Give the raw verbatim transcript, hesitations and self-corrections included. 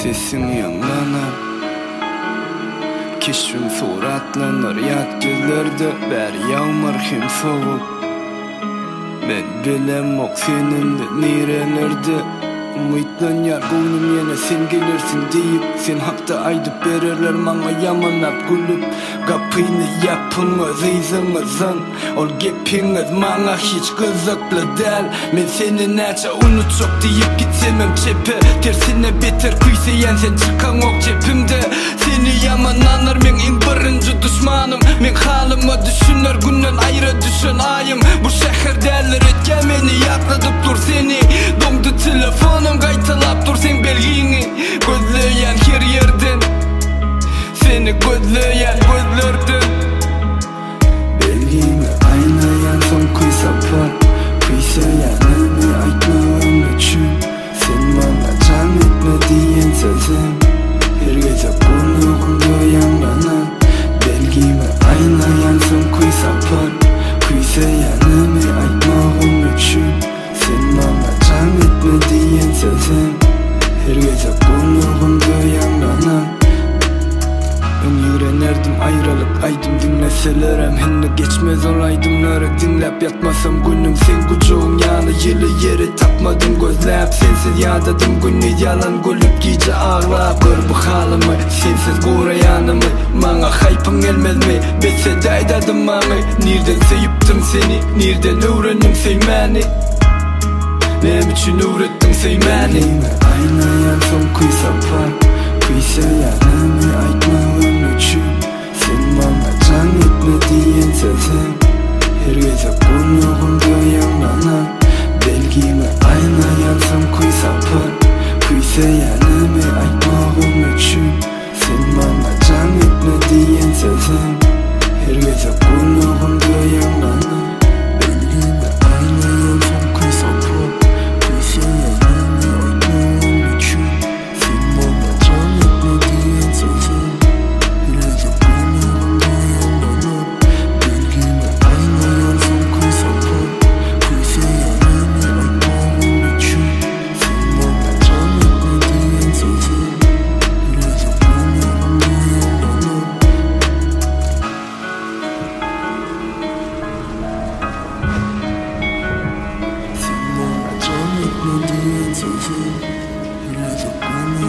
sesin yanlanar. Keşfim suratlanır yat gözlerde, beri yağmur hem soğuk. Ben bilem ok seninle nerelerde. Umutlan yar koynum yine sen gelirsin deyip, sen hakta aydıp verirler bana yamanap gülüp. Kapını yapın özeyzimizin, ol gepiniz bana hiç kızıklı del. Men seni neçe unutacak deyip gitsemem çepe, tersine beter kuysayan sen çıkan ok cepimde. Seni yamanlanır men en birinci düşmanım, men halımı düşünür günden ayrı düşün ayım. Bu şehirdeler etken meni yakladıp dur seni, dondu telefonum kaytalap dur sen belgini. Gözleyen her yerden, seni gözleyen gözlerden. Belgimi aynayan son kuy sapar, kuysayanını aytmağım için. Sen bana can etme diyen sözüm, her gece konuğumda yanlanan. Belgimi aynayan son kuy sapar, kuysayanını aytmağım için. Sen bana can etme diyen sözüm, her gece konuğumda yanlanan. Ben yürenerdim ayrılık aydım dinleselerem, henüz geçmez olaydımları dinlep yatmasam günüm. Sen kucuğun yanı yılı yeri tapmadım gözlep, sensiz yadadım günü yalan gülüp gece ağlap. Gör bu halımı sensiz korayanımı, bana haypın gelmez mi betse daydadım mami. Nereden seviptim seni, nereden öğrendim sevmeni, nem için öğrettin sevmeni. Aynayan son kuy sapar, kuysayanını aytmağım için. Sen bana can etme diyen sözüm, her gece konuğumda yanlanan. Belgimi aynayan son kuy sapar, kuysayanını aytmağım için. Sen bana can etme diyen sözüm, her gece konuğumda yanlanan. Belgimi aynayan son kuy sapar, kuysayanını aytmağım için. Sen bana can etme diyen sözüm, her gece konuğumda yanlanan. Belgimi aynayan son kuy sapar, kuysayanını aytmağım için. Sen bana can etme diyen sözüm, her gece konuğumda yanlanan. Sen bana can etme diyen sözüm, her gece konuğumda